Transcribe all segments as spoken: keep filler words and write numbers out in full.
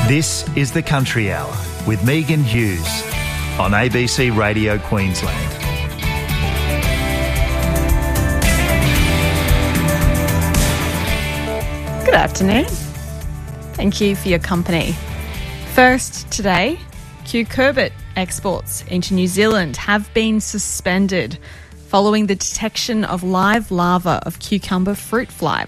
This is the Country Hour with Megan Hughes on A B C Radio Queensland. Good afternoon. Thank you for your company. First today, cucurbit exports into New Zealand have been suspended following the detection of live larvae of cucumber fruit fly.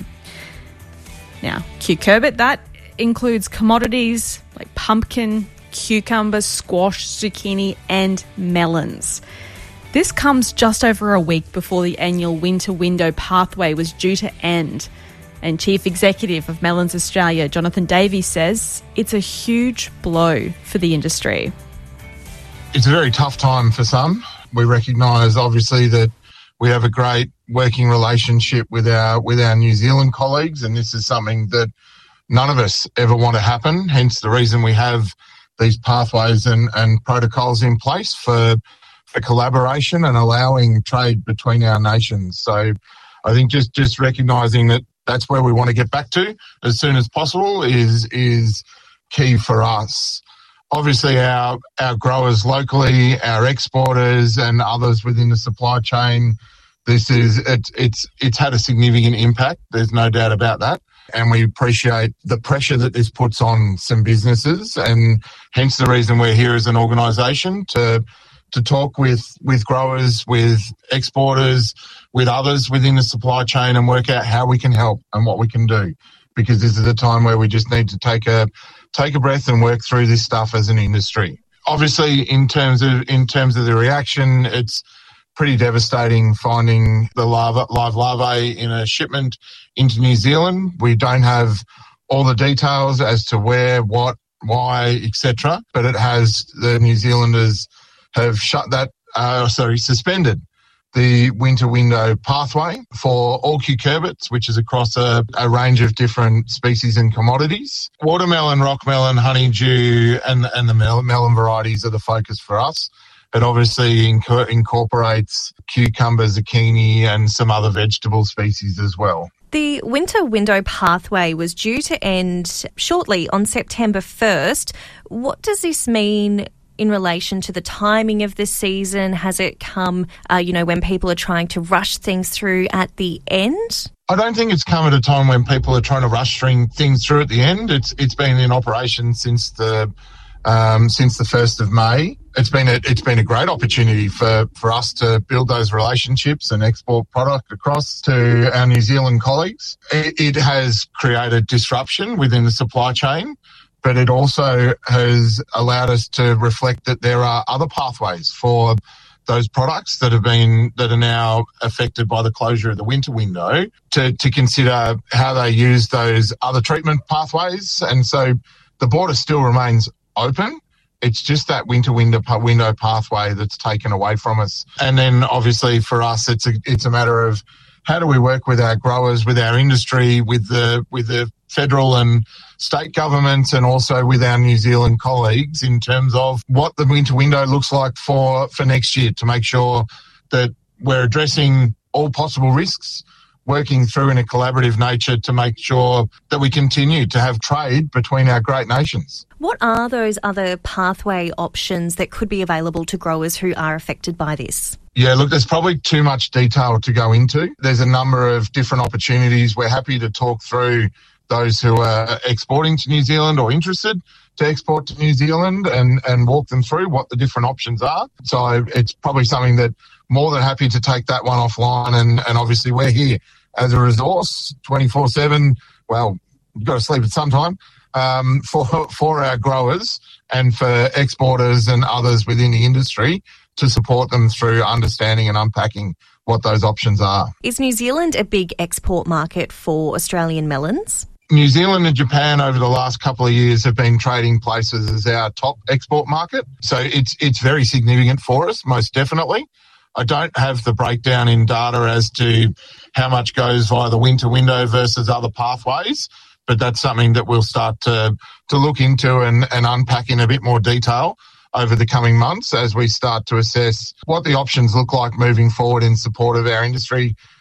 Now, cucurbit, that includes commodities like pumpkin, cucumber, squash, zucchini and melons. This comes just over a week before the annual winter window pathway was due to end. And Chief Executive of Melons Australia, Jonathan Davies, says it's a huge blow for the industry. It's a very tough time for some. We recognise, obviously, that we have a great working relationship with our with our New Zealand colleagues, and this is something that none of us ever want to happen, hence the reason we have these pathways and, and protocols in place for, for collaboration and allowing trade between our nations. So I think just, just recognising that that's where we want to get back to as soon as possible is is key for us. Obviously, our our growers locally, our exporters and others within the supply chain, this is it's it's it's had a significant impact. There's no doubt about that. And we appreciate the pressure that this puts on some businesses, and hence the reason we're here as an organisation to to talk with, with growers, with exporters, with others within the supply chain and work out how we can help and what we can do. Because this is a time where we just need to take a take a breath and work through this stuff as an industry. Obviously, in terms of in terms of the reaction, it's pretty devastating finding the larva, live larvae in a shipment into New Zealand. We don't have all the details as to where, what, why, et cetera. But it has the New Zealanders have shut that, uh, sorry, suspended the winter window pathway for all cucurbits, which is across a, a range of different species and commodities. Watermelon, rockmelon, honeydew, and, and the mel- melon varieties are the focus for us. It obviously inc- incorporates cucumber, zucchini, and some other vegetable species as well. The winter window pathway was due to end shortly on September first. What does this mean in relation to the timing of this season? Has it come, uh, you know, when people are trying to rush things through at the end? I don't think it's come at a time when people are trying to rush things through at the end. It's it's been in operation since the um, since the first of May. It's been a it's been a great opportunity for, for us to build those relationships and export product across to our New Zealand colleagues. It, it has created disruption within the supply chain, but it also has allowed us to reflect that there are other pathways for those products that have been that are now affected by the closure of the winter window to, to consider how they use those other treatment pathways. And so the border still remains open. It's just that winter window window pathway that's taken away from us. And then obviously for us, it's a it's a matter of how do we work with our growers, with our industry, with the with the federal and state governments, and also with our New Zealand colleagues in terms of what the winter window looks like for, for next year, to make sure that we're addressing all possible risks, working through in a collaborative nature to make sure that we continue to have trade between our great nations. What are those other pathway options that could be available to growers who are affected by this? Yeah, look, there's probably too much detail to go into. There's a number of different opportunities. We're happy to talk through those who are exporting to New Zealand or interested to export to New Zealand and, and walk them through what the different options are. So it's probably something that more than happy to take that one offline, and, and obviously we're here as a resource twenty-four seven. Well, you've got to sleep at some time um, for, for our growers and for exporters and others within the industry to support them through understanding and unpacking what those options are. Is New Zealand a big export market for Australian melons? New Zealand and Japan over the last couple of years have been trading places as our top export market. So it's it's very significant for us, most definitely. I don't have the breakdown in data as to how much goes via the winter window versus other pathways, but that's something that we'll start to, to look into and, and unpack in a bit more detail over the coming months as we start to assess what the options look like moving forward in support of our industry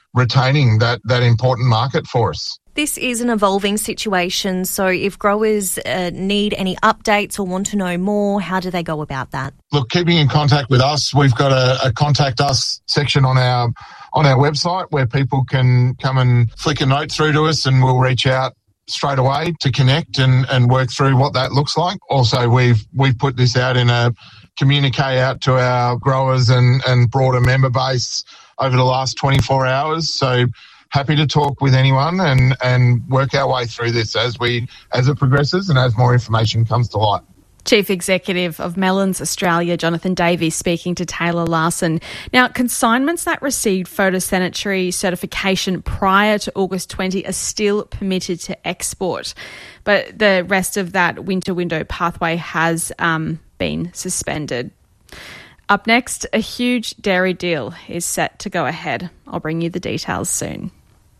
retaining that, that important market for us. This is an evolving situation, so if growers uh, need any updates or want to know more, how do they go about that? Look, keeping in contact with us, we've got a, a contact us section on our on our website where people can come and flick a note through to us and we'll reach out straight away to connect and, and work through what that looks like. Also, we've we've put this out in a communique out to our growers and, and broader member base over the last twenty-four hours. So happy to talk with anyone and, and work our way through this as we as it progresses and as more information comes to light. Chief Executive of Melons Australia, Jonathan Davies, speaking to Taylor Larson. Now, consignments that received photosanitary certification prior to August twentieth are still permitted to export, but the rest of that winter window pathway has um, been suspended. Up next, a huge dairy deal is set to go ahead. I'll bring you the details soon.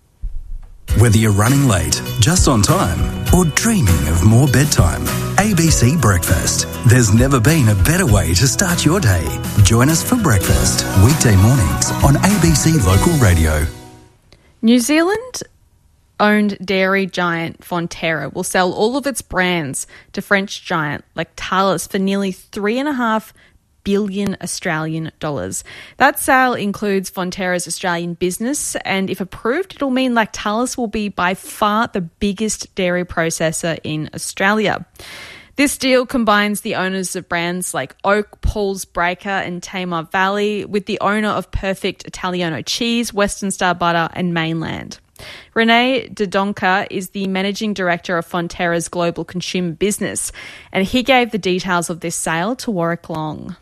Whether you're running late, just on time, or dreaming of more bedtime, A B C Breakfast. There's never been a better way to start your day. Join us for breakfast, weekday mornings on A B C Local Radio. New Zealand-owned dairy giant Fonterra will sell all of its brands to French giant Lactalis for nearly three and a half billion Australian dollars. That sale includes Fonterra's Australian business, and if approved, it'll mean Lactalis will be by far the biggest dairy processor in Australia. This deal combines the owners of brands like Oak, Paul's Breaker and Tamar Valley with the owner of Perfect Italiano Cheese, Western Star Butter and Mainland. Renee De Donca is the Managing Director of Fonterra's global consumer business, and he gave the details of this sale to Warwick Long.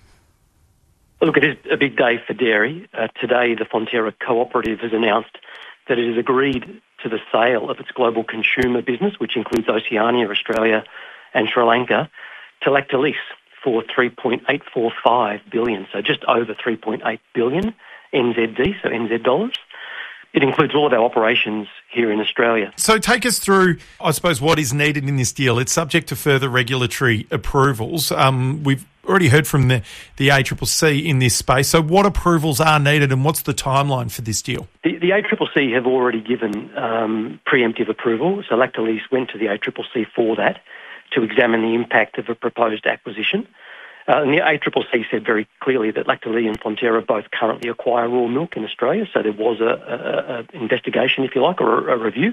Look, it is a big day for dairy. Uh, today, the Fonterra Cooperative has announced that it has agreed to the sale of its global consumer business, which includes Oceania, Australia and Sri Lanka, to Lactalis for three point eight four five billion dollars, so just over three point eight billion N Z D, so N Z dollars. It includes all of our operations here in Australia. So take us through, I suppose, what is needed in this deal. It's subject to further regulatory approvals. Um, we've already heard from the, the A C C C in this space. So what approvals are needed and what's the timeline for this deal? The, the A C C C have already given um, preemptive approval. So Lactalis went to the A C C C for that to examine the impact of a proposed acquisition. Uh, and the A C C C said very clearly that Lactalis and Fonterra both currently acquire raw milk in Australia, so there was a, a, a investigation, if you like, or a, a review.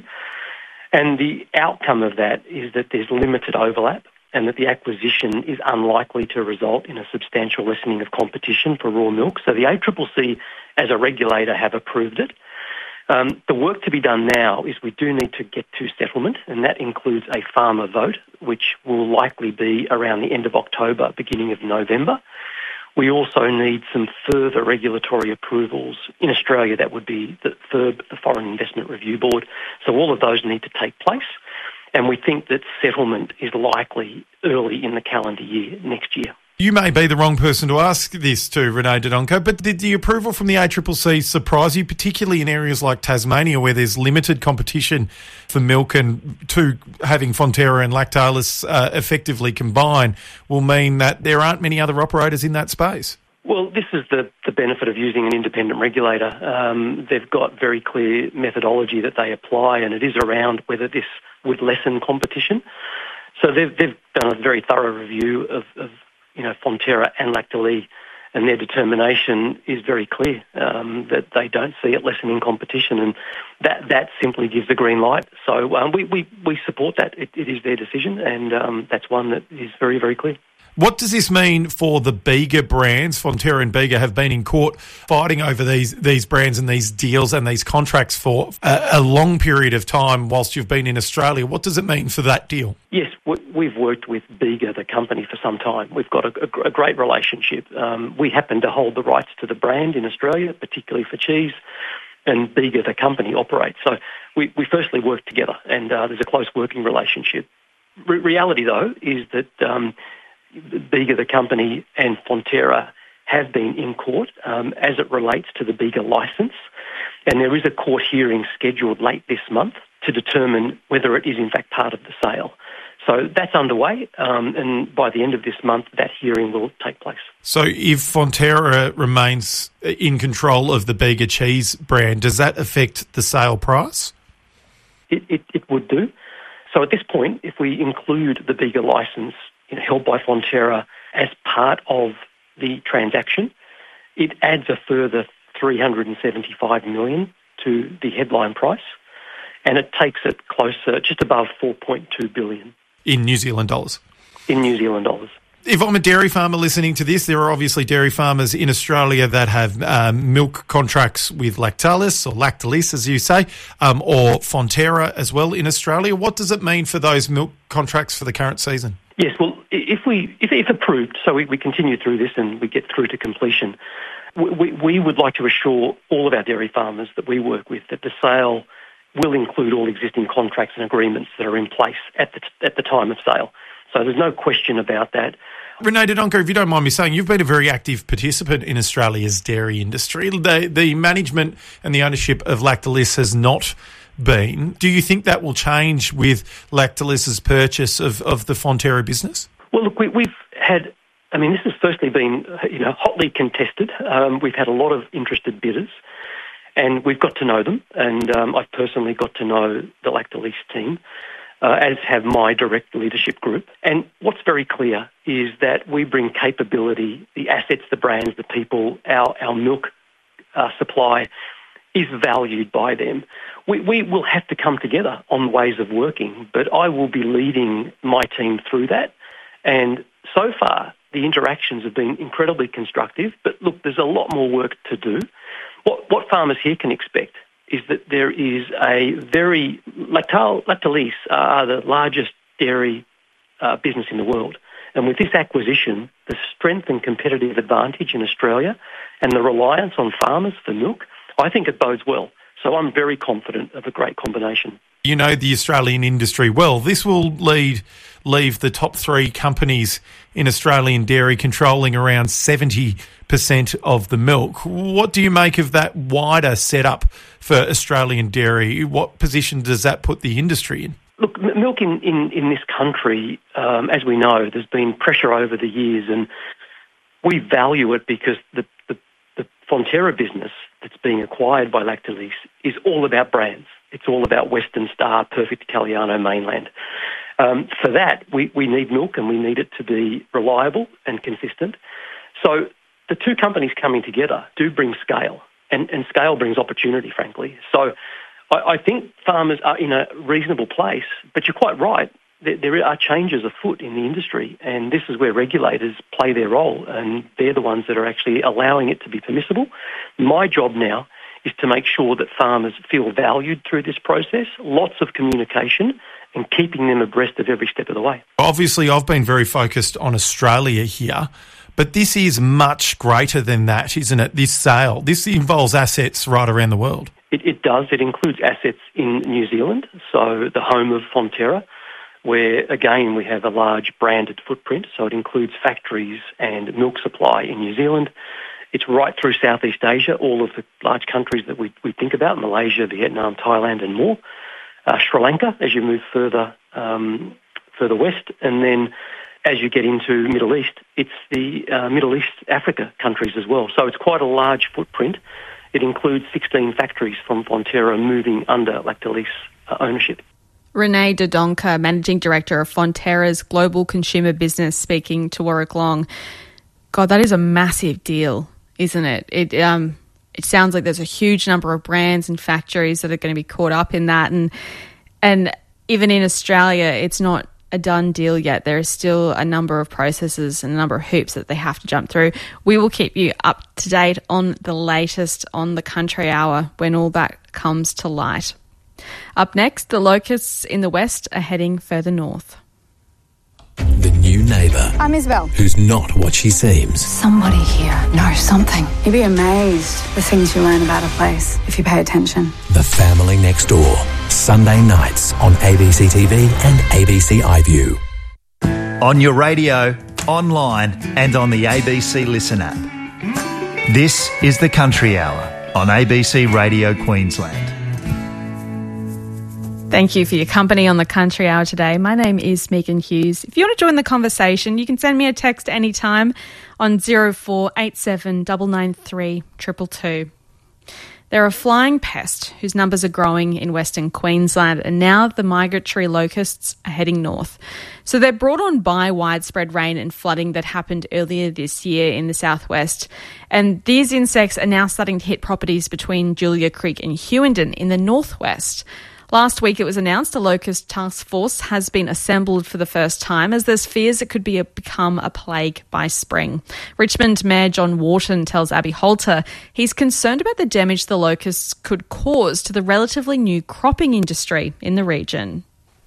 And the outcome of that is that there's limited overlap and that the acquisition is unlikely to result in a substantial lessening of competition for raw milk. So the A C C C, as a regulator, have approved it. Um, the work to be done now is we do need to get to settlement, and that includes a farmer vote, which will likely be around the end of October, beginning of November. We also need some further regulatory approvals in Australia. That would be the F I R B, the Foreign Investment Review Board. So all of those need to take place, and we think that settlement is likely early in the calendar year next year. You may be the wrong person to ask this to, Renee De Donca, but did the approval from the A C C C surprise you, particularly in areas like Tasmania where there's limited competition for milk, and to having Fonterra and Lactalis uh, effectively combine will mean that there aren't many other operators in that space? Well, this is the, the benefit of using an independent regulator. Um, they've got very clear methodology that they apply, and it is around whether this would lessen competition. So they've, they've done a very thorough review of, of you know, Fonterra and Lactalis, and their determination is very clear, um, that they don't see it lessening competition, and that, that simply gives the green light. So um, we, we, we support that. It, it is their decision, and um, that's one that is very, very clear. What does this mean for the Bega brands? Fonterra and Bega have been in court fighting over these these brands and these deals and these contracts for a, a long period of time whilst you've been in Australia. What does it mean for that deal? Yes, we've worked with Bega, the company, for some time. We've got a, a great relationship. Um, we happen to hold the rights to the brand in Australia, particularly for cheese, and Bega, the company, operates. So we, we firstly work together, and uh, there's a close working relationship. Re- reality, though, is that Um, Bega, the company, and Fonterra have been in court um, as it relates to the Bega licence, and there is a court hearing scheduled late this month to determine whether it is in fact part of the sale. So that's underway, um, and by the end of this month, that hearing will take place. So if Fonterra remains in control of the Bega cheese brand, does that affect the sale price? It, it, it would do. So at this point, if we include the Bega licence, you know, held by Fonterra as part of the transaction, it adds a further three hundred seventy-five million dollars to the headline price, and it takes it closer, just above four point two billion dollars. In New Zealand dollars? In New Zealand dollars. If I'm a dairy farmer listening to this, there are obviously dairy farmers in Australia that have um, milk contracts with Lactalis or Lactalis, as you say, um, or Fonterra as well in Australia. What does it mean for those milk contracts for the current season? Yes, well, if we if, if approved, so we, we continue through this and we get through to completion, we, we would like to assure all of our dairy farmers that we work with that the sale will include all existing contracts and agreements that are in place at the at the time of sale. So there's no question about that. Renee Dodonko, if you don't mind me saying, you've been a very active participant in Australia's dairy industry. The, the management and the ownership of Lactalis has not been. Do you think that will change with Lactalis's purchase of, of the Fonterra business? Well, look, we, we've had, I mean, this has firstly been, you know, hotly contested. Um, we've had a lot of interested bidders. And we've got to know them, and um, I've personally got to know the Lactalis team, uh, as have my direct leadership group. And what's very clear is that we bring capability, the assets, the brands, the people, our, our milk uh, supply is valued by them. We, we will have to come together on ways of working, but I will be leading my team through that. And so far, the interactions have been incredibly constructive, but look, there's a lot more work to do. What, what farmers here can expect is that there is a very... Lactal, Lactalis are the largest dairy uh, business in the world. And with this acquisition, the strength and competitive advantage in Australia and the reliance on farmers for milk, I think it bodes well. So I'm very confident of a great combination. You know the Australian industry well. This will lead leave the top three companies in Australian dairy controlling around seventy percent of the milk. What do you make of that wider setup for Australian dairy? What position does that put the industry in? Look, milk in, in, in this country, um, as we know, there's been pressure over the years, and we value it because the, the, the Fonterra business that's being acquired by Lactalis is all about brands. It's all about Western Star, Perfect Italiano, Mainland. Um, for that, we, we need milk, and we need it to be reliable and consistent. So the two companies coming together do bring scale, and, and scale brings opportunity, frankly. So I, I think farmers are in a reasonable place, but you're quite right. There, there are changes afoot in the industry, and this is where regulators play their role, and they're the ones that are actually allowing it to be permissible. My job now is to make sure that farmers feel valued through this process, lots of communication, and keeping them abreast of every step of the way. Obviously, I've been very focused on Australia here, but this is much greater than that, isn't it, this sale? This involves assets right around the world. It, it does. It includes assets in New Zealand, so the home of Fonterra, where, again, we have a large branded footprint, so it includes factories and milk supply in New Zealand. It's right through Southeast Asia, all of the large countries that we, we think about, Malaysia, Vietnam, Thailand and more. Uh, Sri Lanka, as you move further um, further west. And then as you get into Middle East, it's the uh, Middle East, Africa countries as well. So it's quite a large footprint. It includes sixteen factories from Fonterra moving under Lactalis uh, ownership. Renee Dodonko, Managing Director of Fonterra's Global Consumer Business, speaking to Warwick Long. God, that is a massive deal, isn't it? It um, it sounds like there's a huge number of brands and factories that are going to be caught up in that. And and even in Australia, it's not a done deal yet. There is still a number of processes and a number of hoops that they have to jump through. We will keep you up to date on the latest on the Country Hour when all that comes to light. Up next, the locusts in the west are heading further north. The new neighbour. I'm Isabel. Who's not what she seems. Somebody here knows something. You'd be amazed the things you learn about a place if you pay attention. The Family Next Door. Sunday nights on A B C T V and A B C iView. On your radio, online and on the A B C Listen app. This is the Country Hour on A B C Radio Queensland. Thank you for your company on the Country Hour today. My name is Megan Hughes. If you want to join the conversation, you can send me a text anytime on zero four eight seven nine nine three two two two. They're a flying pest whose numbers are growing in Western Queensland, and now the migratory locusts are heading north. So they're brought on by widespread rain and flooding that happened earlier this year in the southwest. And these insects are now starting to hit properties between Julia Creek and Hughenden in the northwest. Last week, it was announced a locust task force has been assembled for the first time, as there's fears it could be a, become a plague by spring. Richmond Mayor John Wharton tells Abby Holter he's concerned about the damage the locusts could cause to the relatively new cropping industry in the region.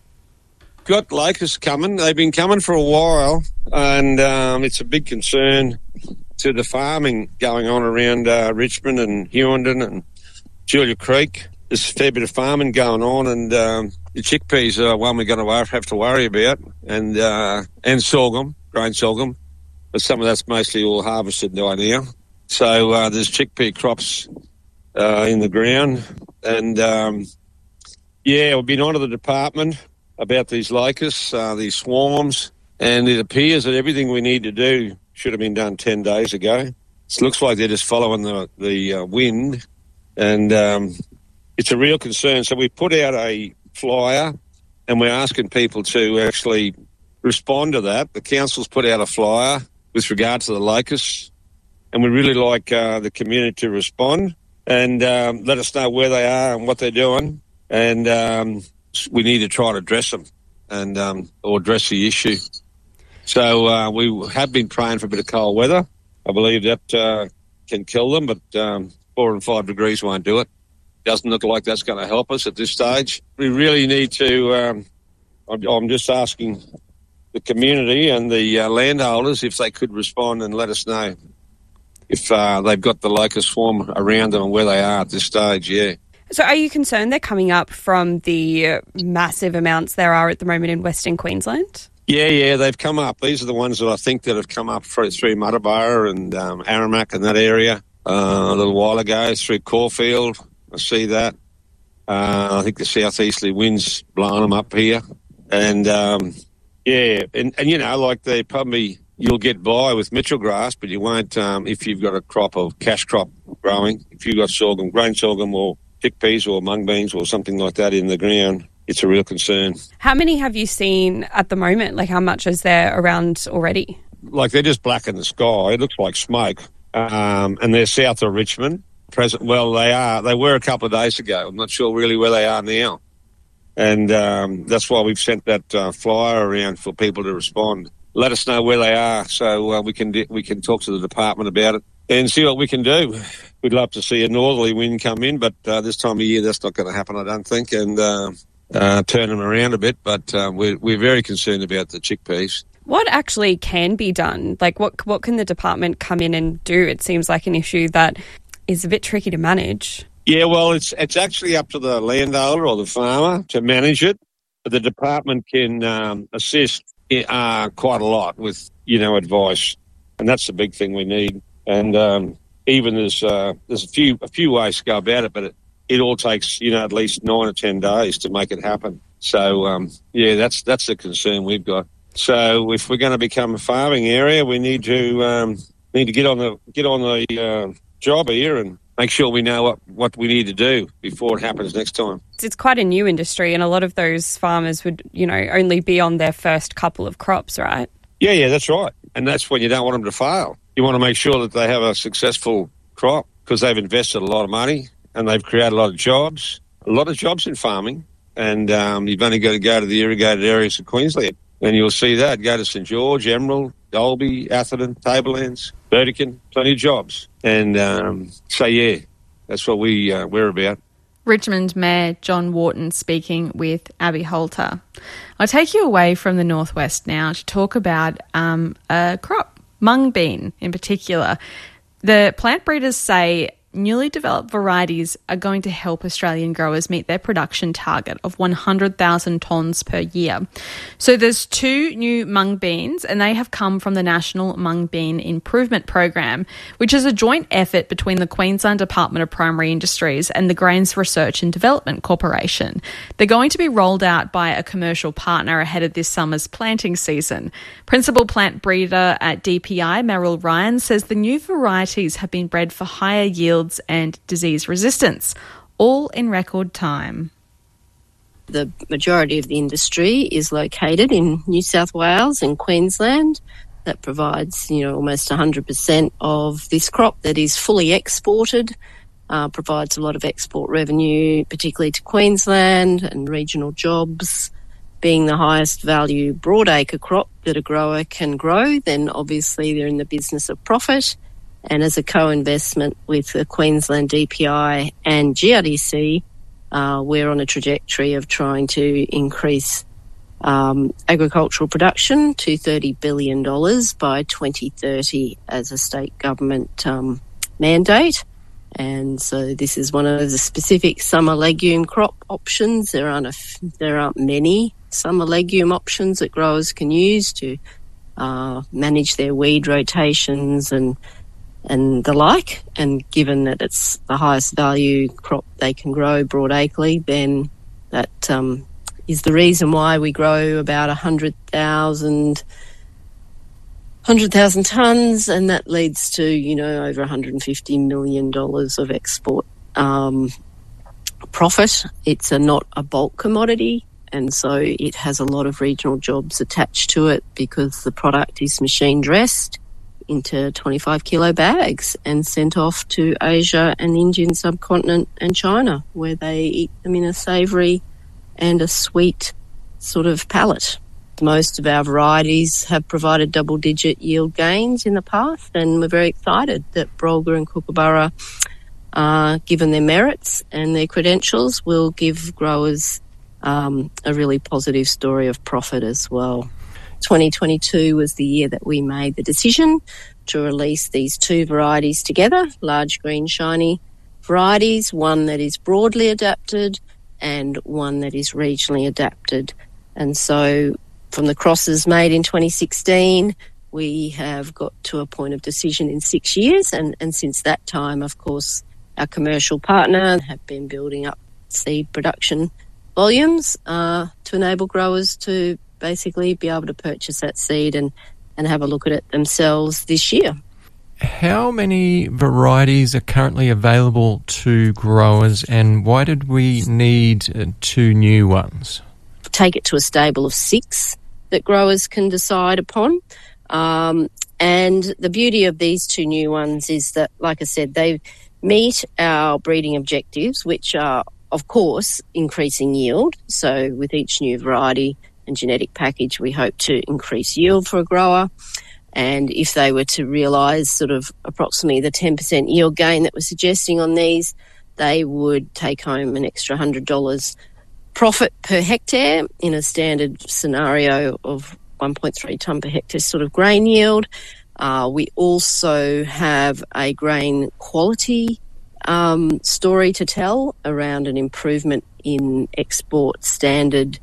Got locusts coming. They've been coming for a while, and um, it's a big concern to the farming going on around uh, Richmond and Hughenden and Julia Creek. There's a fair bit of farming going on, and um, the chickpeas are one we're going to have to worry about, and uh, and sorghum, grain sorghum, but some of that's mostly all harvested by now. So uh, there's chickpea crops uh, in the ground, and um, yeah, we've been on to the department about these locusts, uh, these swarms, and it appears that everything we need to do should have been done ten days ago. It looks like they're just following the, the uh, wind, and um, it's a real concern. So we put out a flyer, and we're asking people to actually respond to that. The council's put out a flyer with regard to the locusts, and we really like uh, the community to respond and um, let us know where they are and what they're doing, and um, we need to try to address them and um, or address the issue. So uh, we have been praying for a bit of cold weather. I believe that uh, can kill them, but um, four and five degrees won't do it. Doesn't look like that's going to help us at this stage. We really need to, um, I'm, I'm just asking the community and the uh, landholders if they could respond and let us know if uh, they've got the locust swarm around them and where they are at this stage, yeah. So are you concerned they're coming up from the massive amounts there are at the moment in Western Queensland? Yeah, yeah, they've come up. These are the ones that I think that have come up through, through Muttaburra and um, Aramac and that area uh, a little while ago, through Caulfield. I see that. Uh, I think the southeasterly wind's blowing them up here. And, um, yeah, and, and, you know, like they probably, you'll get by with Mitchell grass, but you won't um, if you've got a crop of cash crop growing. If you've got sorghum, grain sorghum or chickpeas or mung beans or something like that in the ground, it's a real concern. How many have you seen at the moment? Like, how much is there around already? Like, they're just black in the sky. It looks like smoke. Um, and they're south of Richmond. Present, well, they are. They were a couple of days ago. I'm not sure really where they are now. And um, that's why we've sent that uh, flyer around for people to respond. Let us know where they are so uh, we can di- we can talk to the department about it and see what we can do. We'd love to see a northerly wind come in, but uh, this time of year that's not going to happen, I don't think, and uh, uh, turn them around a bit. But uh, we're, we're very concerned about the chickpeas. What actually can be done? Like, what what can the department come in and do? It seems like an issue that is a bit tricky to manage. Yeah, well, it's it's actually up to the landowner or the farmer to manage it. But the department can um, assist uh, quite a lot with, you know, advice, and that's the big thing we need. And um, even there's uh, there's a few a few ways to go about it, but it, it all takes, you know, at least nine or ten days to make it happen. So um, yeah, that's that's the concern we've got. So if we're going to become a farming area, we need to um, need to get on the get on the uh, job here and make sure we know what, what we need to do before it happens next time. It's quite a new industry, and a lot of those farmers would, you know, only be on their first couple of crops, right? Yeah, yeah, that's right. And that's when you don't want them to fail. You want to make sure that they have a successful crop because they've invested a lot of money and they've created a lot of jobs, a lot of jobs in farming. And um, you've only got to go to the irrigated areas of Queensland and you'll see that. Go to St George, Emerald, Dalby, Atherton, Tablelands, Burdekin, plenty of jobs. And um, so, yeah, that's what we, uh, we're about. Richmond Mayor John Wharton speaking with Abby Holter. I'll take you away from the northwest now to talk about um, a crop, mung bean in particular. The plant breeders say newly developed varieties are going to help Australian growers meet their production target of one hundred thousand tonnes per year. So there's two new mung beans, and they have come from the National Mung Bean Improvement Program, which is a joint effort between the Queensland Department of Primary Industries and the Grains Research and Development Corporation. They're going to be rolled out by a commercial partner ahead of this summer's planting season. Principal plant breeder at D P I, Meryl Ryan, says the new varieties have been bred for higher yields and disease resistance, all in record time. The majority of the industry is located in New South Wales and Queensland. That provides, you know, almost one hundred percent of this crop that is fully exported, uh, provides a lot of export revenue, particularly to Queensland and regional jobs. Being the highest value broadacre crop that a grower can grow, then obviously they're in the business of profit. And as a co-investment with the Queensland D P I and G R D C, uh, we're on a trajectory of trying to increase um, agricultural production to thirty billion dollars by twenty thirty as a state government um, mandate. And so this is one of the specific summer legume crop options. There aren't a f- there aren't many summer legume options that growers can use to uh, manage their weed rotations and and the like. And given that it's the highest value crop they can grow broadacrely, then that um, is the reason why we grow about one hundred thousand one hundred thousand tonnes, and that leads to, you know, over one hundred fifty million dollars of export um, profit. It's a, not a bulk commodity, and so it has a lot of regional jobs attached to it because the product is machine dressed into twenty-five kilo bags and sent off to Asia and the Indian subcontinent and China, where they eat them in a savoury and a sweet sort of palate. Most of our varieties have provided double-digit yield gains in the past, and we're very excited that Brolga and Kookaburra, uh, given their merits and their credentials, will give growers um, a really positive story of profit as well. twenty twenty-two was the year that we made the decision to release these two varieties together, large green shiny varieties, one that is broadly adapted and one that is regionally adapted. And so from the crosses made in twenty sixteen, we have got to a point of decision in six years. And, and since that time, of course, our commercial partner have been building up seed production volumes uh, to enable growers to basically be able to purchase that seed and, and have a look at it themselves this year. How many varieties are currently available to growers, and why did we need uh, two new ones? Take it to a stable of six that growers can decide upon. Um, and the beauty of these two new ones is that, like I said, they meet our breeding objectives, which are, of course, increasing yield. So with each new variety and genetic package, we hope to increase yield for a grower. And if they were to realise sort of approximately the ten percent yield gain that we're suggesting on these, they would take home an extra one hundred dollars profit per hectare in a standard scenario of one point three tonne per hectare sort of grain yield. Uh, we also have a grain quality um, story to tell around an improvement in export standard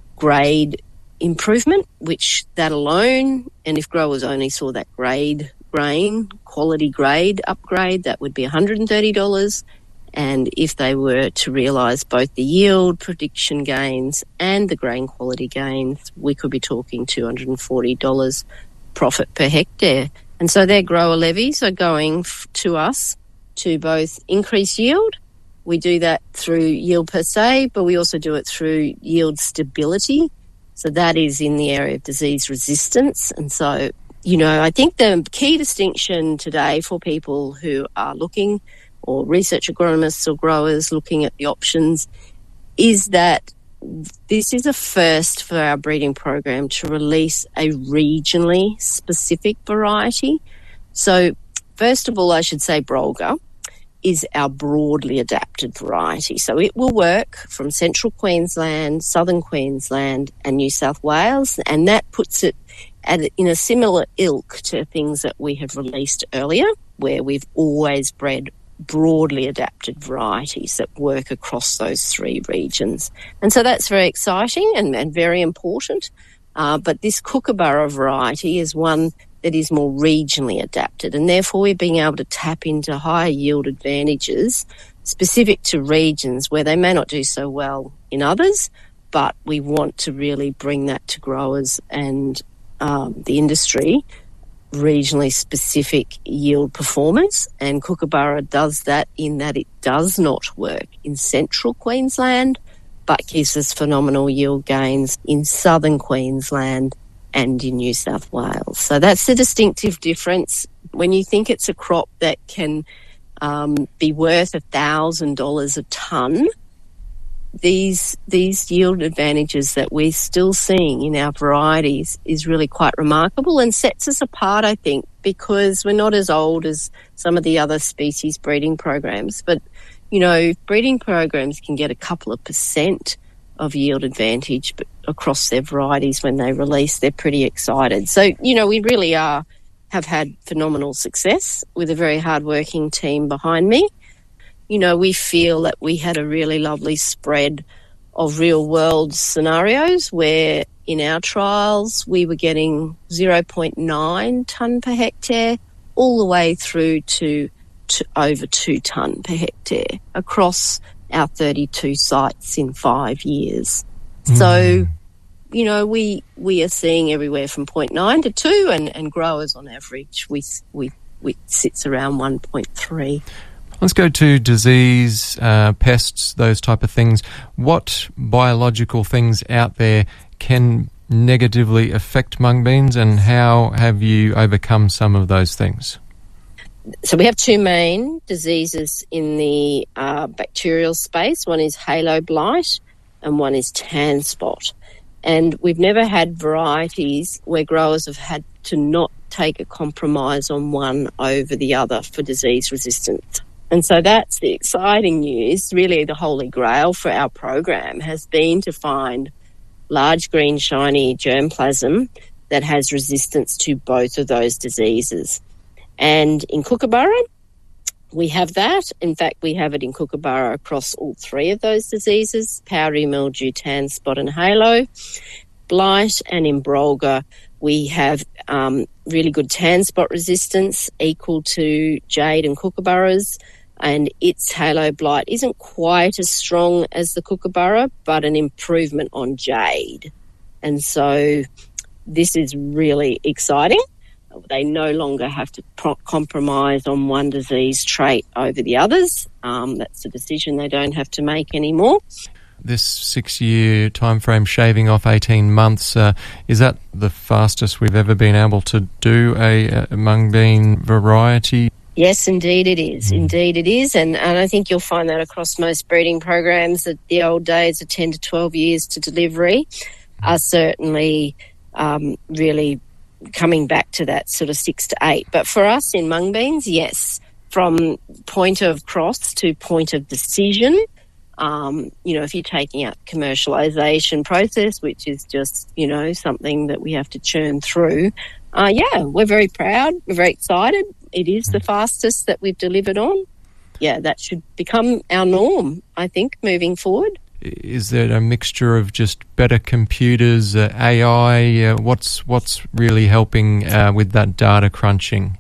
grade improvement, which that alone, and if growers only saw that grade grain, quality grade upgrade, that would be one hundred thirty dollars. And if they were to realise both the yield prediction gains and the grain quality gains, we could be talking two hundred forty dollars profit per hectare. And so their grower levies are going f- to us to both increase yield. We do that through yield per se, but we also do it through yield stability. So that is in the area of disease resistance. And so, you know, I think the key distinction today for people who are looking, or research agronomists or growers looking at the options, is that this is a first for our breeding program to release a regionally specific variety. So first of all, I should say Brolga is our broadly adapted variety. So it will work from central Queensland, southern Queensland and New South Wales, and that puts it at, in a similar ilk to things that we have released earlier, where we've always bred broadly adapted varieties that work across those three regions. And so that's very exciting and, and very important. Uh, but this Kookaburra variety is one that is more regionally adapted, and therefore we're being able to tap into higher yield advantages specific to regions where they may not do so well in others, but we want to really bring that to growers and um, the industry, regionally specific yield performance. And Kookaburra does that in that it does not work in central Queensland, but gives us phenomenal yield gains in southern Queensland and in New South Wales. So that's the distinctive difference. When you think it's a crop that can um, be worth one thousand dollars a tonne, these these yield advantages that we're still seeing in our varieties is really quite remarkable and sets us apart, I think, because we're not as old as some of the other species breeding programs. But, you know, breeding programs can get a couple of percent of yield advantage across their varieties when they release. They're pretty excited. So, you know, we really are have had phenomenal success with a very hard-working team behind me. You know, we feel that we had a really lovely spread of real-world scenarios where in our trials we were getting zero point nine tonne per hectare all the way through to, to over two tonne per hectare across our thirty-two sites in five years. Mm. So, you know, we we are seeing everywhere from zero point nine to two, and, and growers on average, we, we, we sits around one point three. Let's go to disease, uh, pests, those type of things. What biological things out there can negatively affect mung beans, and how have you overcome some of those things? So we have two main diseases in the uh, bacterial space. One is halo blight and one is tan spot. And we've never had varieties where growers have had to not take a compromise on one over the other for disease resistance. And so that's the exciting news. Really, the holy grail for our program has been to find large green shiny germplasm that has resistance to both of those diseases. And in Kookaburra, we have that. In fact, we have it in Kookaburra across all three of those diseases, powdery mildew, tan spot and halo. Blight, and in Brolga, we have um, really good tan spot resistance equal to jade and Kookaburras, and its halo blight isn't quite as strong as the Kookaburra, but an improvement on jade. And so this is really exciting. They no longer have to pro- compromise on one disease trait over the others. Um, that's a decision they don't have to make anymore. This six-year time frame, shaving off eighteen months, uh, is that the fastest we've ever been able to do a, a mung bean variety? Yes, indeed it is. Mm. Indeed it is. And, and I think you'll find that across most breeding programs, that the old days of ten to twelve years to delivery are certainly um, really coming back to that sort of six to eight. But for us in mung beans, yes, from point of cross to point of decision, um, you know, if you're taking out the commercialisation process, which is just, you know, something that we have to churn through, uh, yeah, we're very proud, we're very excited. It is the fastest that we've delivered on. Yeah, that should become our norm, I think, moving forward. Is there a mixture of just better computers, uh, A I? Uh, what's what's really helping uh, with that data crunching?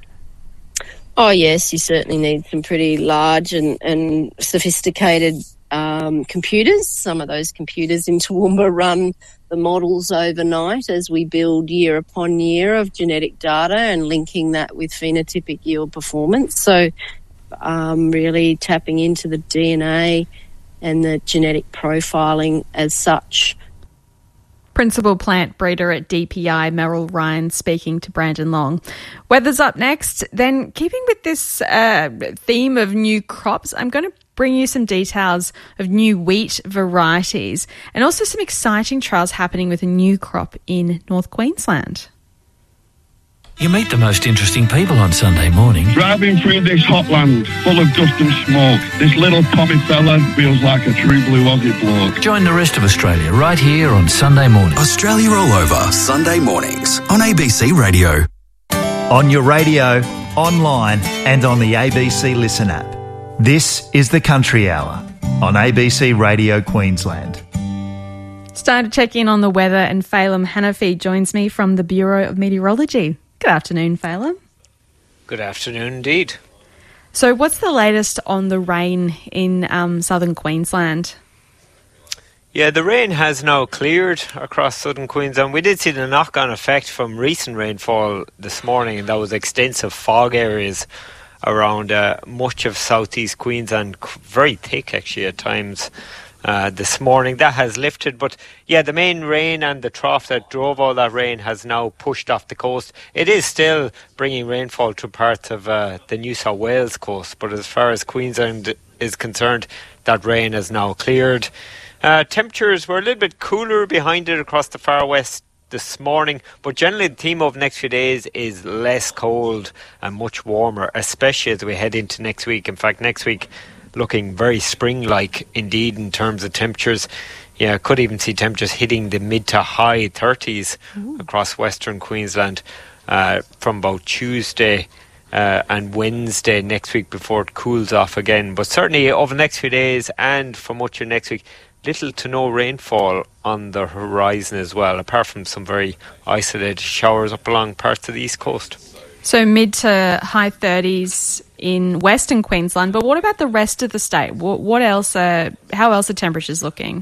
Oh, yes, you certainly need some pretty large and, and sophisticated um, computers. Some of those computers in Toowoomba run the models overnight as we build year upon year of genetic data and linking that with phenotypic yield performance. So um, really tapping into the D N A and the genetic profiling as such. Principal plant breeder at D P I, Meryl Ryan, speaking to Brandon Long. Weather's up next. Then, keeping with this uh, theme of new crops, I'm going to bring you some details of new wheat varieties and also some exciting trials happening with a new crop in North Queensland. You meet the most interesting people on Sunday morning. Driving through this hot land full of dust and smoke, this little Tommy fella feels like a true blue Aussie bloke. Join the rest of Australia right here on Sunday morning. Australia All Over, Sunday mornings on A B C Radio. On your radio, online and on the A B C Listen app. This is the Country Hour on A B C Radio Queensland. It's time to check in on the weather, and Phelim Hanafi joins me from the Bureau of Meteorology. Good afternoon, Phelim. Good afternoon indeed. So what's the latest on the rain in um, southern Queensland? Yeah, the rain has now cleared across southern Queensland. We did see the knock-on effect from recent rainfall this morning, and that was extensive fog areas around uh, much of southeast Queensland, very thick actually at times uh, this morning. That has lifted, but yeah, the main rain and the trough that drove all that rain has now pushed off the coast. It is still bringing rainfall to parts of uh, the New South Wales coast, but as far as Queensland is concerned, that rain has now cleared. Uh, temperatures were a little bit cooler behind it across the far west this morning, but generally the theme of the next few days is less cold and much warmer, especially as we head into next week. In fact, next week looking very spring-like indeed in terms of temperatures. Yeah, could even see temperatures hitting the mid to high thirties Ooh. Across western Queensland uh, from about Tuesday uh, and Wednesday next week before it cools off again. But certainly over the next few days and for much of next week, little to no rainfall on the horizon as well, apart from some very isolated showers up along parts of the east coast. So mid to high thirties in Western Queensland, but what about the rest of the state? What, what else? Uh, how else are temperatures looking?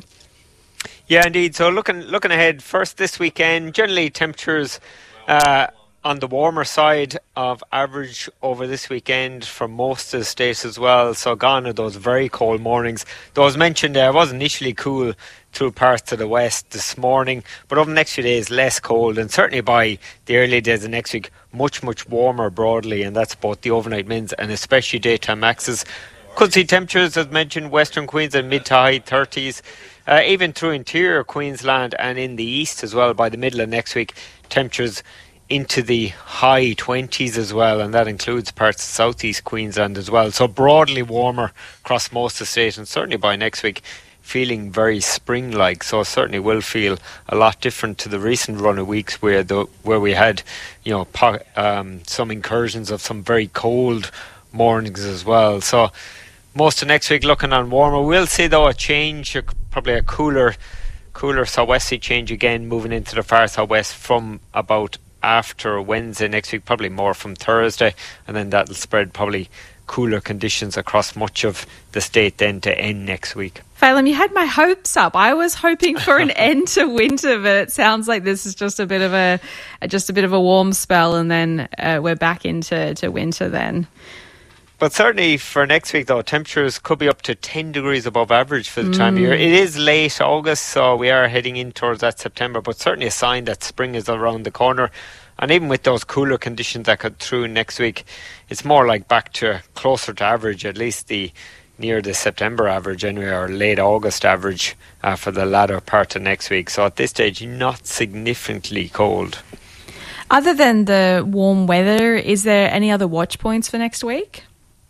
Yeah, indeed. So looking looking ahead, first this weekend, generally temperatures uh, on the warmer side of average over this weekend for most of the state as well. So gone are those very cold mornings. Those mentioned there was initially cool through parts of the west this morning, but over the next few days less cold, and certainly by the early days of next week much much warmer broadly, and that's both the overnight mins and especially daytime maxes. Could see temperatures as mentioned western Queensland mid to high thirties, uh, even through interior Queensland and in the east as well. By the middle of next week temperatures into the high twenties as well, and that includes parts of southeast Queensland as well. So broadly warmer across most of the state, and certainly by next week feeling very spring-like. So certainly will feel a lot different to the recent run of weeks where the where we had, you know, po- um, some incursions of some very cold mornings as well. So most of next week looking on warmer. We'll see though a change, probably a cooler, cooler southwesterly change again, moving into the far southwest from about after Wednesday next week, probably more from Thursday, and then that'll spread probably cooler conditions across much of the state then to end next week. Phelim, you had my hopes up. I was hoping for an end to winter, but it sounds like this is just a bit of a just a bit of a warm spell, and then uh, we're back into to winter then. But certainly for next week, though, temperatures could be up to ten degrees above average for the mm. time of year. It is late August, so we are heading in towards that September, but certainly a sign that spring is around the corner. And even with those cooler conditions that cut through next week, it's more like back to closer to average, at least the near the September average anyway, or late August average uh, for the latter part of next week. So at this stage, not significantly cold. Other than the warm weather, is there any other watch points for next week?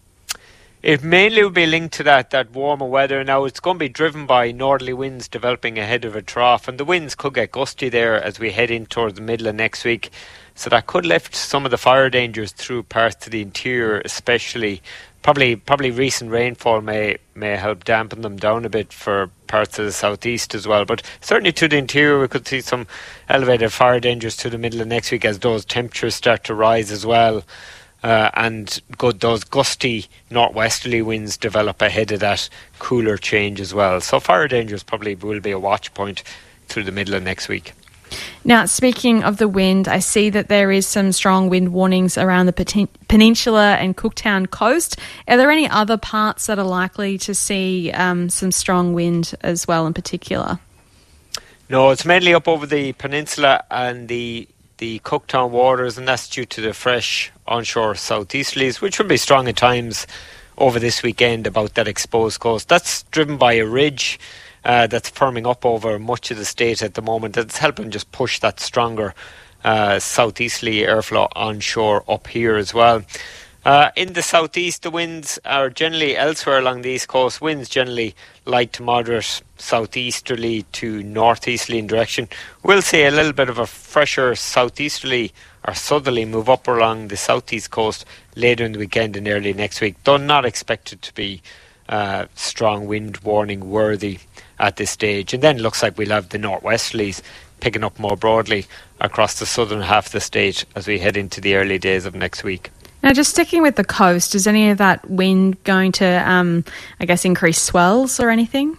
It mainly will be linked to that, that warmer weather. Now, it's going to be driven by northerly winds developing ahead of a trough, and the winds could get gusty there as we head in towards the middle of next week. So that could lift some of the fire dangers through parts of the interior, especially. Probably probably recent rainfall may, may help dampen them down a bit for parts of the southeast as well. But certainly to the interior, we could see some elevated fire dangers to the middle of next week as those temperatures start to rise as well. Uh, and good, those gusty northwesterly winds develop ahead of that cooler change as well. So fire dangers probably will be a watch point through the middle of next week. Now, speaking of the wind, I see that there is some strong wind warnings around the pen- Peninsula and Cooktown coast. Are there any other parts that are likely to see um, some strong wind as well in particular? No, it's mainly up over the peninsula and the the Cooktown waters, and that's due to the fresh onshore southeasterlies, which will be strong at times over this weekend about that exposed coast. That's driven by a ridge uh, that's firming up over much of the state at the moment. It's helping just push that stronger uh, southeasterly airflow onshore up here as well. Uh, in the southeast, the winds are generally elsewhere along the east coast. Winds generally light to moderate southeasterly to northeasterly in direction. We'll see a little bit of a fresher southeasterly or southerly move up along the southeast coast later in the weekend and early next week, though not expected to be uh, strong wind warning worthy at this stage. And then it looks like we'll have the northwesterlies picking up more broadly across the southern half of the state as we head into the early days of next week. Now, just sticking with the coast, is any of that wind going to, um, I guess, increase swells or anything?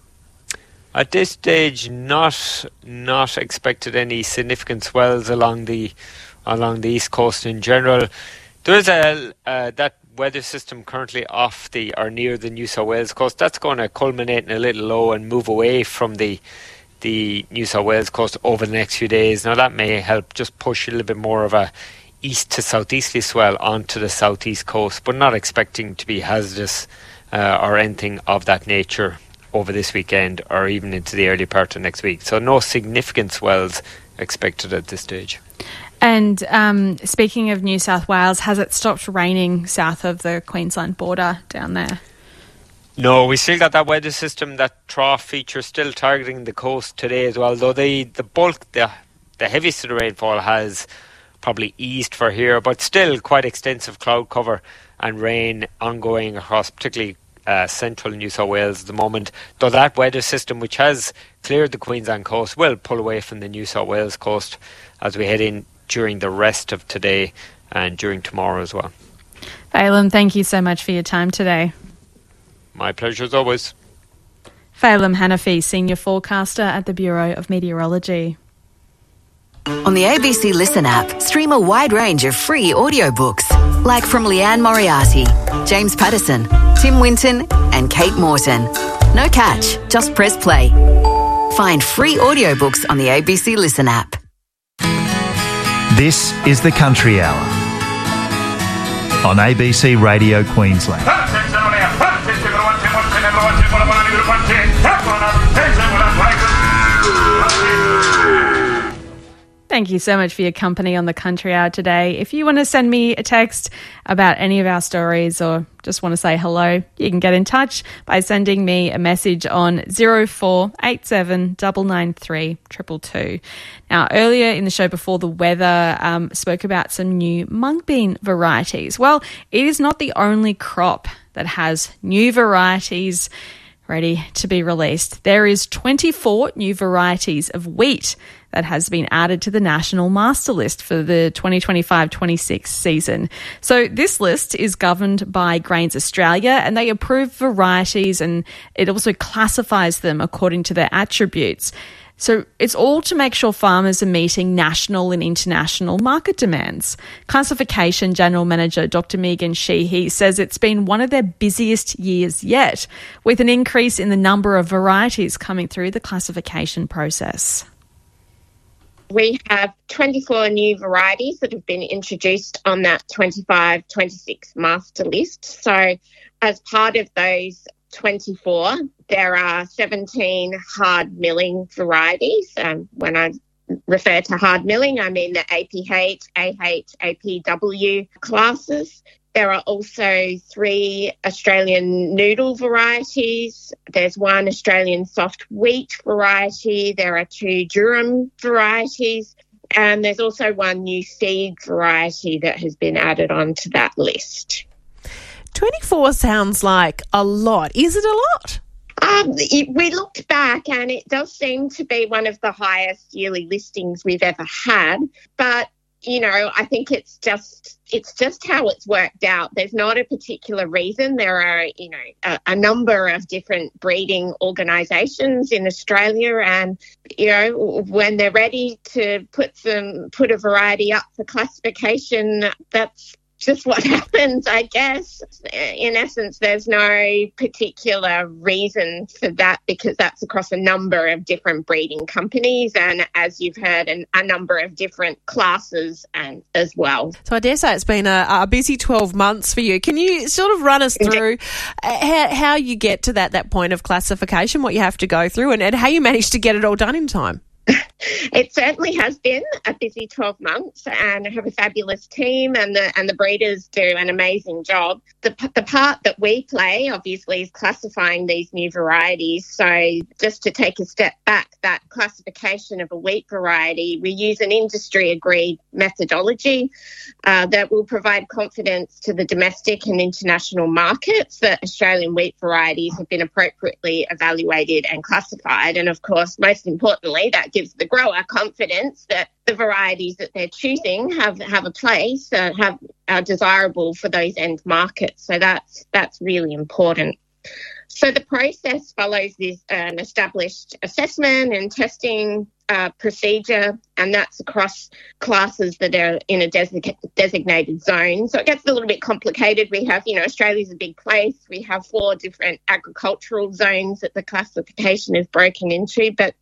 At this stage, not not expected any significant swells along the along the east coast in general. There is a uh, that weather system currently off the or near the New South Wales coast. That's going to culminate in a little low and move away from the the New South Wales coast over the next few days. Now, that may help just push a little bit more of a east to southeasterly swell onto the southeast coast, but not expecting to be hazardous uh, or anything of that nature over this weekend or even into the early part of next week. So no significant swells expected at this stage. And um, speaking of New South Wales, has it stopped raining south of the Queensland border down there? No, we still got that weather system, that trough feature still targeting the coast today as well, though the, the bulk, the, the heaviest of the rainfall has probably eased for here, but still quite extensive cloud cover and rain ongoing across particularly uh, central New South Wales at the moment, though that weather system, which has cleared the Queensland coast, will pull away from the New South Wales coast as we head in during the rest of today and during tomorrow as well. Phelim, thank you so much for your time today. My pleasure as always. Phelim Hanafi, Senior Forecaster at the Bureau of Meteorology. On the A B C Listen app, stream a wide range of free audiobooks, like from Leanne Moriarty, James Patterson, Tim Winton and Kate Morton. No catch, just press play. Find free audiobooks on the A B C Listen app. This is the Country Hour on A B C Radio Queensland. Thank you so much for your company on the Country Hour today. If you want to send me a text about any of our stories or just want to say hello, you can get in touch by sending me a message on zero four eight seven nine nine three two two two. Now, earlier in the show before the weather um, spoke about some new mung bean varieties. Well, it is not the only crop that has new varieties ready to be released. There is twenty-four new varieties of wheat that has been added to the National Master List for the twenty twenty-five twenty-six season. So this list is governed by Grains Australia, and they approve varieties, and it also classifies them according to their attributes. So it's all to make sure farmers are meeting national and international market demands. Classification General Manager Doctor Megan Sheehy says it's been one of their busiest years yet, with an increase in the number of varieties coming through the classification process. We have twenty-four new varieties that have been introduced on that twenty-five twenty-six master list. So as part of those twenty-four, there are seventeen hard milling varieties. Um, when I refer to hard milling, I mean the A P H, A H, A P W classes. There are also three Australian noodle varieties. There's one Australian soft wheat variety. There are two durum varieties. And there's also one new seed variety that has been added onto that list. twenty-four sounds like a lot. Is it a lot? Um, it, we looked back and it does seem to be one of the highest yearly listings we've ever had. But, you know, I think it's just it's just how it's worked out. There's not a particular reason. There are, you know, a, a number of different breeding organisations in Australia, and, you know, when they're ready to put some put a variety up for classification, that's just what happens, I guess. In essence, there's no particular reason for that because that's across a number of different breeding companies and, as you've heard, an, a number of different classes and as well. So I dare say it's been a, a busy twelve months for you. Can you sort of run us through how, how you get to that, that point of classification, what you have to go through and, and how you manage to get it all done in time? It certainly has been a busy twelve months, and I have a fabulous team, and the and the breeders do an amazing job. The, the part that we play, obviously, is classifying these new varieties. So just to take a step back, that classification of a wheat variety, we use an industry-agreed methodology uh, that will provide confidence to the domestic and international markets that Australian wheat varieties have been appropriately evaluated and classified. And, of course, most importantly, that gives the grower confidence that the varieties that they're choosing have, have a place, uh, have are desirable for those end markets. So that's that's really important. So the process follows this an established assessment and testing uh, procedure, and that's across classes that are in a design- designated zone. So it gets a little bit complicated. We have, you know, Australia's a big place. We have four different agricultural zones that the classification is broken into, but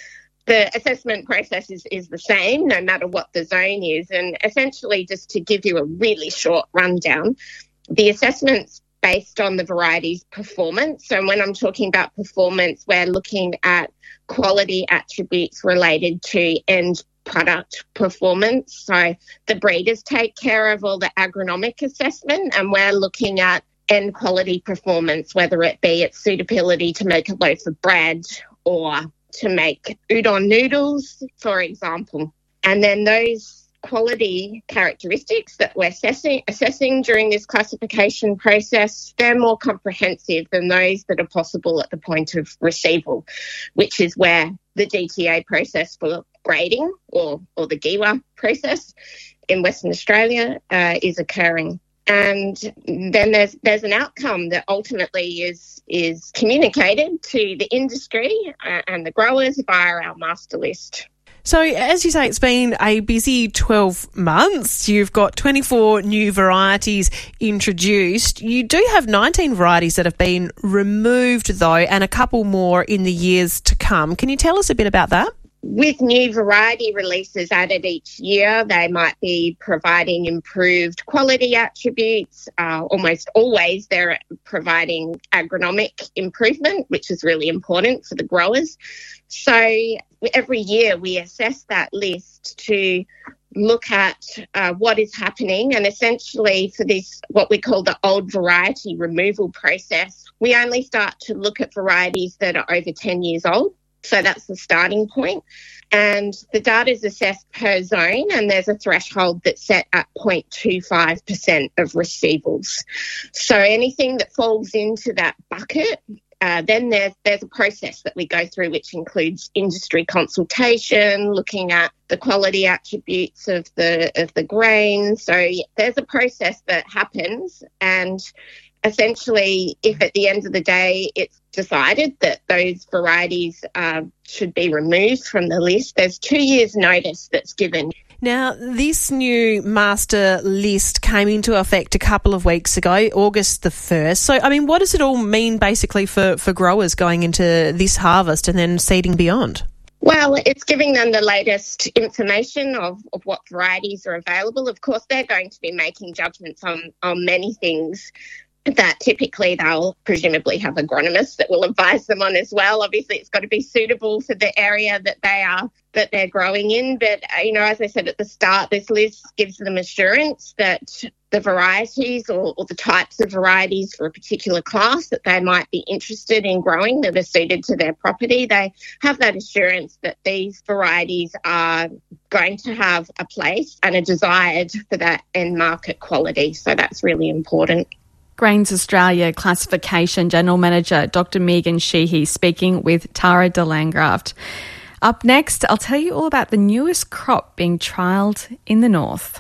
the assessment process is, is the same no matter what the zone is. And essentially, just to give you a really short rundown, the assessment's based on the variety's performance. So when I'm talking about performance, we're looking at quality attributes related to end product performance. So the breeders take care of all the agronomic assessment, and we're looking at end quality performance, whether it be its suitability to make a loaf of bread or to make udon noodles, for example. And then those quality characteristics that we're assessing, assessing during this classification process, they're more comprehensive than those that are possible at the point of receival, which is where the G T A process for grading or, or the G W A process in Western Australia uh, is occurring. And then there's there's an outcome that ultimately is is communicated to the industry uh, and the growers via our master list. So, as you say, it's been a busy twelve months. You've got twenty-four new varieties introduced. You do have nineteen varieties that have been removed, though, and a couple more in the years to come. Can you tell us a bit about that? With new variety releases added each year, they might be providing improved quality attributes. Uh, almost always they're providing agronomic improvement, which is really important for the growers. So every year we assess that list to look at uh, what is happening, and essentially for this, what we call the old variety removal process, we only start to look at varieties that are over ten years old. So that's the starting point. And the data is assessed per zone, and there's a threshold that's set at zero point two five percent of receivals. So anything that falls into that bucket, uh, then there's, there's a process that we go through, which includes industry consultation, looking at the quality attributes of the of the grain. So there's a process that happens, and essentially, if at the end of the day it's decided that those varieties uh, should be removed from the list, there's two years' notice that's given. Now, this new master list came into effect a couple of weeks ago, August the first. So, I mean, what does it all mean basically for, for growers going into this harvest and then seeding beyond? Well, it's giving them the latest information of, of what varieties are available. Of course, they're going to be making judgments on, on many things that typically they'll presumably have agronomists that will advise them on as well. Obviously, it's got to be suitable for the area that they are that they're growing in. But, you know, as I said at the start, this list gives them assurance that the varieties or, or the types of varieties for a particular class that they might be interested in growing that are suited to their property, they have that assurance that these varieties are going to have a place and are desired for that end market quality. So that's really important. Grains Australia Classification General Manager Doctor Megan Sheehy speaking with Tara de Landgraft. Up next, I'll tell you all about the newest crop being trialled in the north.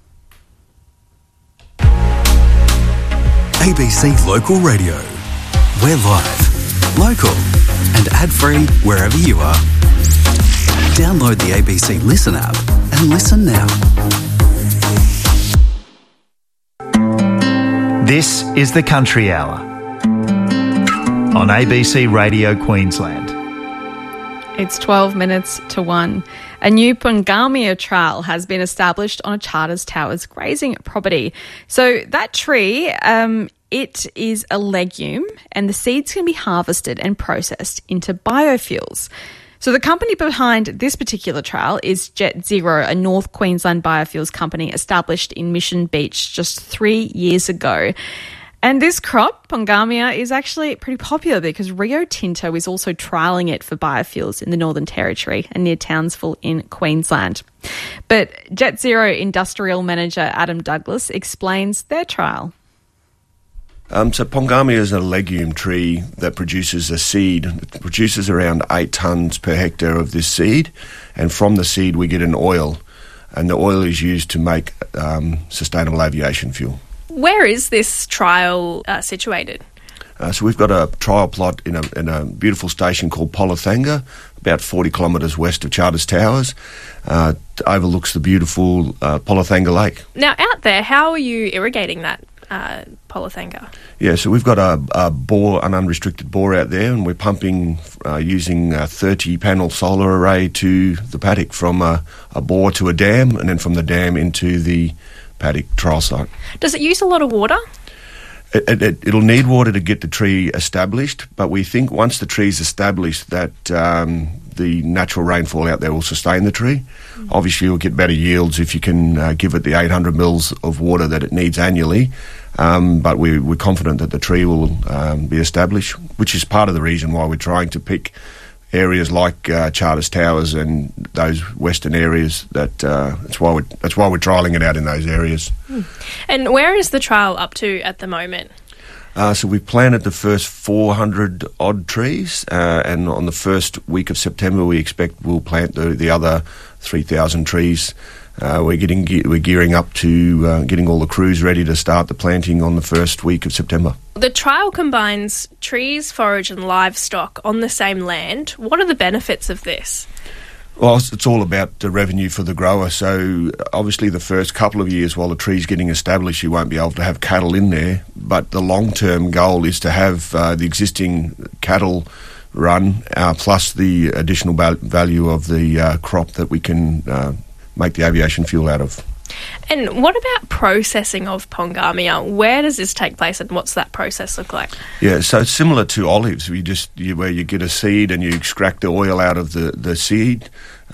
A B C Local Radio. We're live, local and ad-free wherever you are. Download the A B C Listen app and listen now. This is the Country Hour on A B C Radio Queensland. It's twelve minutes to one. A new Pongamia trail has been established on a Charters Towers grazing property. So that tree, um, it is a legume, and the seeds can be harvested and processed into biofuels. So the company behind this particular trial is Jet Zero, a North Queensland biofuels company established in Mission Beach just three years ago. And this crop, Pongamia, is actually pretty popular because Rio Tinto is also trialling it for biofuels in the Northern Territory and near Townsville in Queensland. But Jet Zero Industrial Manager Adam Douglas explains their trial. Um, so Pongamia is a legume tree that produces a seed. It produces around eight tonnes per hectare of this seed, and from the seed we get an oil, and the oil is used to make um, sustainable aviation fuel. Where is this trial uh, situated? Uh, so we've got a trial plot in a, in a beautiful station called Polathanga, about forty kilometres west of Charters Towers. Uh, it overlooks the beautiful uh, Polathanga Lake. Now, out there, how are you irrigating that uh, Polathanga? Yeah, so we've got a, a bore, an unrestricted bore out there, and we're pumping uh, using a thirty-panel solar array to the paddock from a, a bore to a dam, and then from the dam into the paddock trial site. Does it use a lot of water? It, it, it, it'll need water to get the tree established, but we think once the tree's established that um, the natural rainfall out there will sustain the tree. Mm. Obviously, you'll get better yields if you can uh, give it the eight hundred mils of water that it needs annually, um, but we, we're confident that the tree will um, be established, which is part of the reason why we're trying to pick areas like uh, Charters Towers and those western areas. That uh, that's why we're that's why we're trialling it out in those areas. Mm. And where is the trial up to at the moment? Uh, so we've planted the first four hundred odd trees, uh, and on the first week of September we expect we'll plant the, the other three thousand trees. Uh, we're getting ge- we're gearing up to uh, getting all the crews ready to start the planting on the first week of September. The trial combines trees, forage and livestock on the same land. What are the benefits of this? Well, it's all about the revenue for the grower. So obviously the first couple of years while the tree's getting established, you won't be able to have cattle in there. But the long-term goal is to have uh, the existing cattle run, uh, plus the additional val- value of the uh, crop that we can uh, make the aviation fuel out of. And what about processing of Pongamia? Where does this take place and what's that process look like? Yeah, so it's similar to olives. We just you, where you get a seed and you extract the oil out of the, the seed.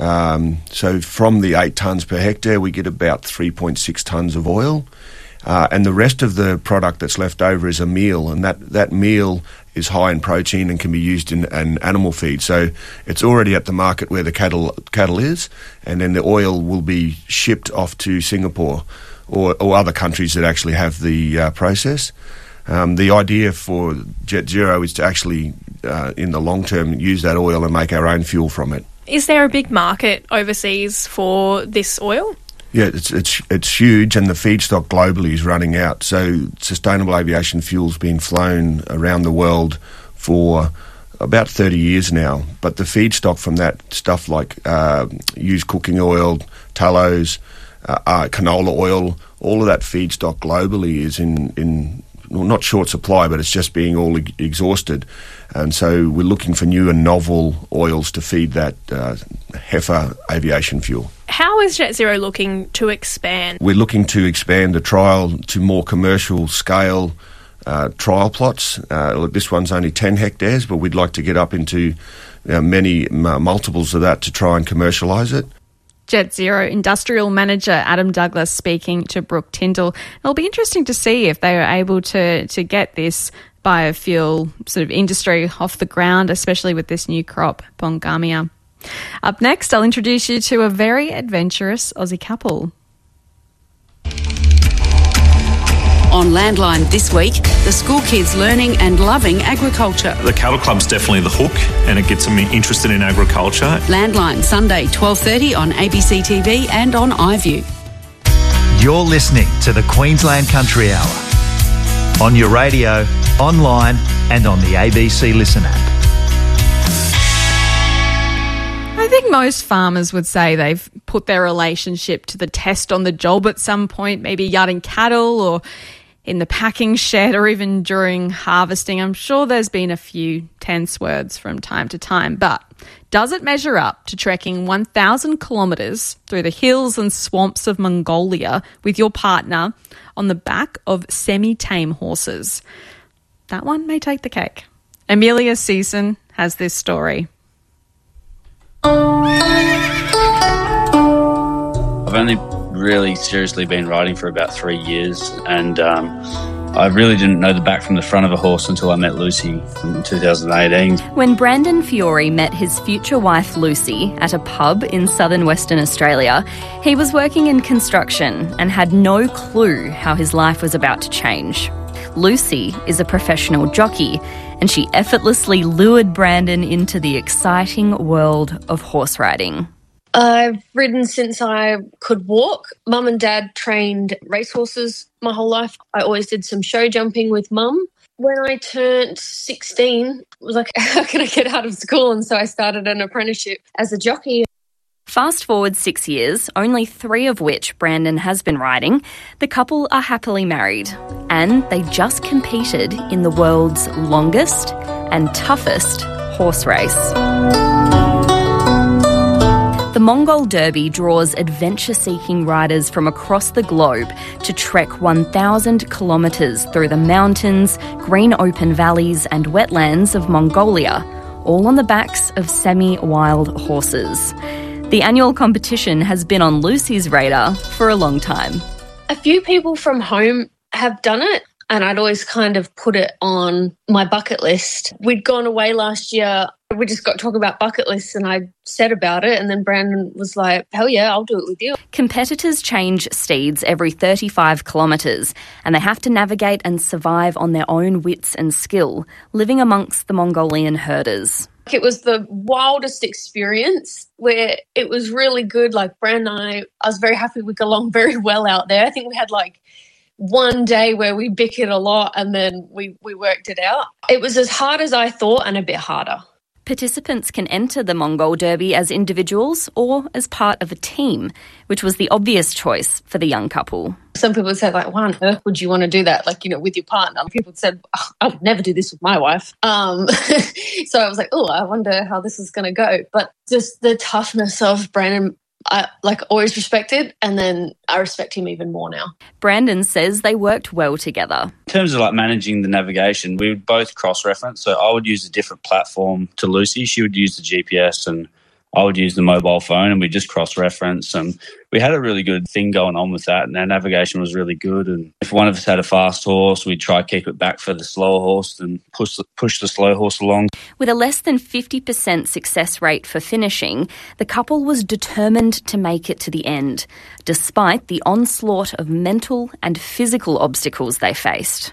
Um, so from the eight tonnes per hectare, we get about three point six tonnes of oil. Uh, and the rest of the product that's left over is a meal, and that, that meal is high in protein and can be used in an animal feed. So it's already at the market where the cattle cattle is, and then the oil will be shipped off to Singapore or, or other countries that actually have the uh, process. Um, the idea for Jet Zero is to actually, uh, in the long term, use that oil and make our own fuel from it. Is there a big market overseas for this oil? Yeah, it's it's it's huge, and the feedstock globally is running out. So sustainable aviation fuel's been flown around the world for about thirty years now. But the feedstock from that stuff like uh, used cooking oil, tallows, uh, uh, canola oil, all of that feedstock globally is in in well, not short supply, but it's just being all e- exhausted. And so we're looking for new and novel oils to feed that uh, heifer aviation fuel. How is Jet Zero looking to expand? We're looking to expand the trial to more commercial scale uh, trial plots. Uh, this one's only ten hectares, but we'd like to get up into uh, many uh, multiples of that to try and commercialise it. Jet Zero Industrial Manager Adam Douglas speaking to Brooke Tyndall. It'll be interesting to see if they are able to, to get this biofuel sort of industry off the ground, especially with this new crop, Pongamia. Up next, I'll introduce you to a very adventurous Aussie couple. On Landline this week, the school kids learning and loving agriculture. The Cattle Club's definitely the hook, and it gets them interested in agriculture. Landline, Sunday, twelve thirty on A B C T V and on iView. You're listening to the Queensland Country Hour on your radio, online and on the A B C Listen app. I think most farmers would say they've put their relationship to the test on the job at some point, maybe yarding cattle or in the packing shed or even during harvesting. I'm sure there's been a few tense words from time to time, but does it measure up to trekking one thousand kilometres through the hills and swamps of Mongolia with your partner on the back of semi-tame horses? That one may take the cake. Amelia Season has this story. I've only really seriously been riding for about three years, and um, I really didn't know the back from the front of a horse until I met Lucy in two thousand eighteen. When Brandon Fiore met his future wife Lucy at a pub in southern Western Australia, he was working in construction and had no clue how his life was about to change. Lucy is a professional jockey, and she effortlessly lured Brandon into the exciting world of horse riding. I've ridden since I could walk. Mum and Dad trained racehorses my whole life. I always did some show jumping with Mum. When I turned sixteen, I was like, how can I get out of school? And so I started an apprenticeship as a jockey. Fast forward six years, only three of which Brandon has been riding, the couple are happily married, and they just competed in the world's longest and toughest horse race. The Mongol Derby draws adventure-seeking riders from across the globe to trek one thousand kilometres through the mountains, green open valleys and wetlands of Mongolia, all on the backs of semi-wild horses. The annual competition has been on Lucy's radar for a long time. A few people from home have done it, and I'd always kind of put it on my bucket list. We'd gone away last year. We just got talking about bucket lists, and I said about it, and then Brandon was like, hell yeah, I'll do it with you. Competitors change steeds every thirty-five kilometres, and they have to navigate and survive on their own wits and skill, living amongst the Mongolian herders. It was the wildest experience where it was really good. Like Brandon and I, I was very happy we got along very well out there. I think we had like one day where we bickered a lot and then we, we worked it out. It was as hard as I thought and a bit harder. Participants can enter the Mongol Derby as individuals or as part of a team, which was the obvious choice for the young couple. Some people said, like, why on earth would you want to do that, like, you know, with your partner? People said, oh, I would never do this with my wife. Um, so I was like, oh, I wonder how this is going to go. But just the toughness of Brandon, I like always respected, and then I respect him even more now. Brandon says they worked well together. In terms of like managing the navigation, we would both cross-reference. So I would use a different platform to Lucy. She would use the G P S and I would use the mobile phone, and we just cross-reference. And we had a really good thing going on with that, and our navigation was really good. And if one of us had a fast horse, we'd try to keep it back for the slower horse and push the, push the slow horse along. With a less than fifty percent success rate for finishing, the couple was determined to make it to the end, despite the onslaught of mental and physical obstacles they faced.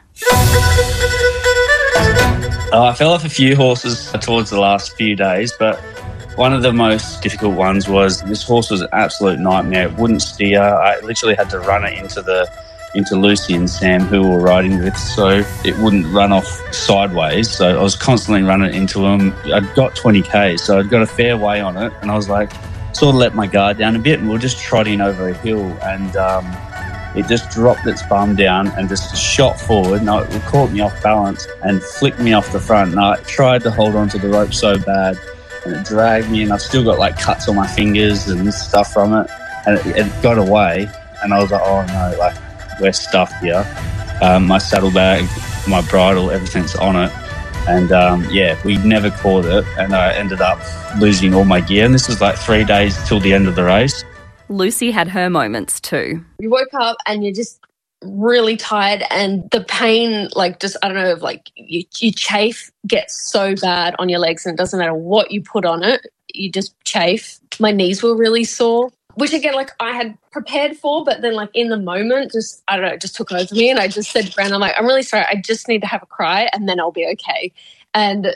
Uh, I fell off a few horses towards the last few days, but one of the most difficult ones was this horse was an absolute nightmare. It wouldn't steer. I literally had to run it into the into Lucy and Sam, who we were riding with, so it wouldn't run off sideways. So I was constantly running into them. I'd got twenty kays, so I'd got a fair way on it, and I was like, sort of let my guard down a bit, and we were just trotting over a hill, and um, it just dropped its bum down and just shot forward, and it caught me off balance and flicked me off the front, and I tried to hold on to the rope so bad, and it dragged me, and I've still got like cuts on my fingers and stuff from it, and it, it got away, and I was like, oh no, like we're stuffed here. Um, my saddlebag, my bridle, everything's on it, and um, yeah, we never caught it, and I ended up losing all my gear, and this was like three days till the end of the race. Lucy had her moments too. You woke up and you're just really tired, and the pain, like just, I don't know, like you, you chafe gets so bad on your legs, and it doesn't matter what you put on it, you just chafe. My knees were really sore, which again, like I had prepared for, but then like in the moment, just, I don't know, it just took over me, and I just said to Brandon, I'm like, I'm really sorry, I just need to have a cry and then I'll be okay. And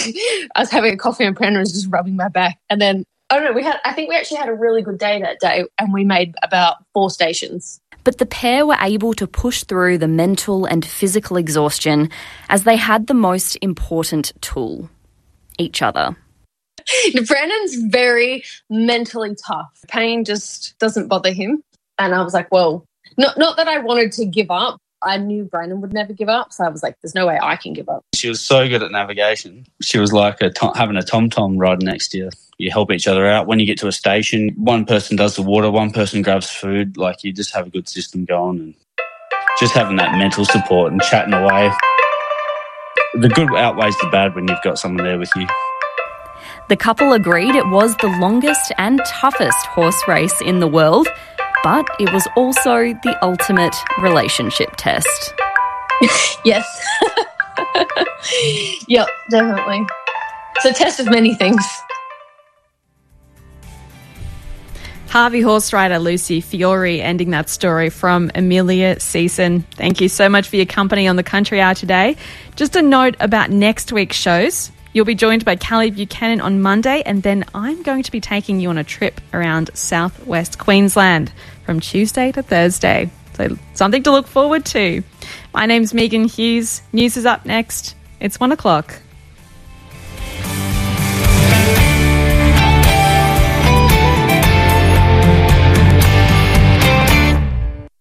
I was having a coffee and Brandon was just rubbing my back, and then I don't know, we had, I think we actually had a really good day that day, and we made about four stations. But the pair were able to push through the mental and physical exhaustion as they had the most important tool, each other. Brandon's very mentally tough. Pain just doesn't bother him. And I was like, well, not not that I wanted to give up. I knew Brandon would never give up, so I was like, there's no way I can give up. She was so good at navigation. She was like a to- having a tom-tom riding next to you. You help each other out. When you get to a station, one person does the water, one person grabs food. Like, you just have a good system going, and just having that mental support and chatting away. The good outweighs the bad when you've got someone there with you. The couple agreed it was the longest and toughest horse race in the world, but it was also the ultimate relationship test. Yes. Yep, definitely. It's a test of many things. Harvey horse rider Lucy Fiore ending that story from Amelia Season. Thank you so much for your company on the Country Hour today. Just a note about next week's shows. You'll be joined by Callie Buchanan on Monday, and then I'm going to be taking you on a trip around southwest Queensland from Tuesday to Thursday. So something to look forward to. My name's Megan Hughes. News is up next. It's one o'clock.